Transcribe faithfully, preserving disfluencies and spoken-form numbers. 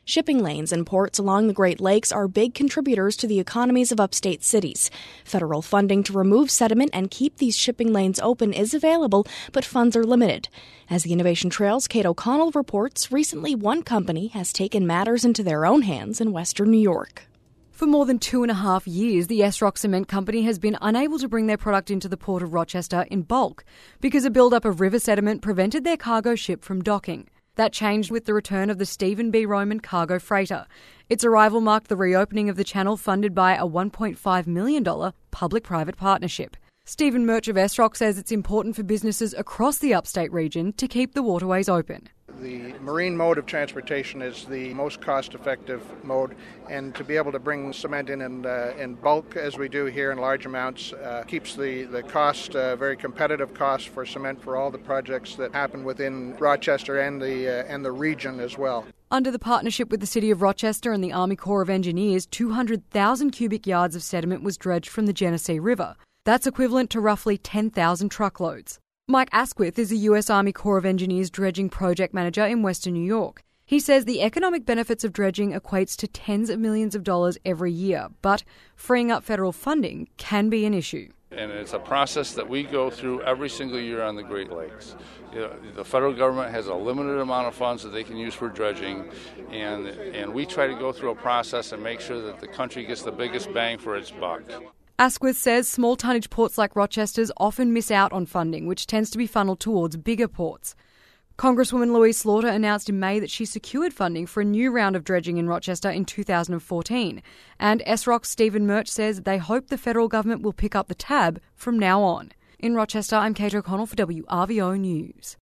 Shipping lanes and ports along the Great Lakes are big contributors to the economies of upstate cities. Federal funding to remove sediment and keep these shipping lanes open is available, but funds are limited. As the Innovation Trail's Kate O'Connell reports, recently one company has taken matters into their own hands in western New York. For more than two and a half years, the Esrock Cement Company has been unable to bring their product into the Port of Rochester in bulk because a build-up of river sediment prevented their cargo ship from docking. That changed with the return of the Stephen B. Roman cargo freighter. Its arrival marked the reopening of the channel funded by a one point five million dollars public-private partnership. Stephen Murch of Esrock says it's important for businesses across the upstate region to keep the waterways open. The marine mode of transportation is the most cost-effective mode, and to be able to bring cement in in, uh, in bulk, as we do here in large amounts, uh, keeps the, the cost, uh, very competitive cost for cement for all the projects that happen within Rochester and the, uh, and the region as well. Under the partnership with the City of Rochester and the Army Corps of Engineers, two hundred thousand cubic yards of sediment was dredged from the Genesee River. That's equivalent to roughly ten thousand truckloads. Mike Asquith is a U S Army Corps of Engineers dredging project manager in western New York. He says the economic benefits of dredging equates to tens of millions of dollars every year, but freeing up federal funding can be an issue. And it's a process that we go through every single year on the Great Lakes. You know, the federal government has a limited amount of funds that they can use for dredging, and, and we try to go through a process and make sure that the country gets the biggest bang for its buck. Asquith says small tonnage ports like Rochester's often miss out on funding, which tends to be funneled towards bigger ports. Congresswoman Louise Slaughter announced in May that she secured funding for a new round of dredging in Rochester in two thousand fourteen. And Esrock's Stephen Murch says they hope the federal government will pick up the tab from now on. In Rochester, I'm Kate O'Connell for W R V O News.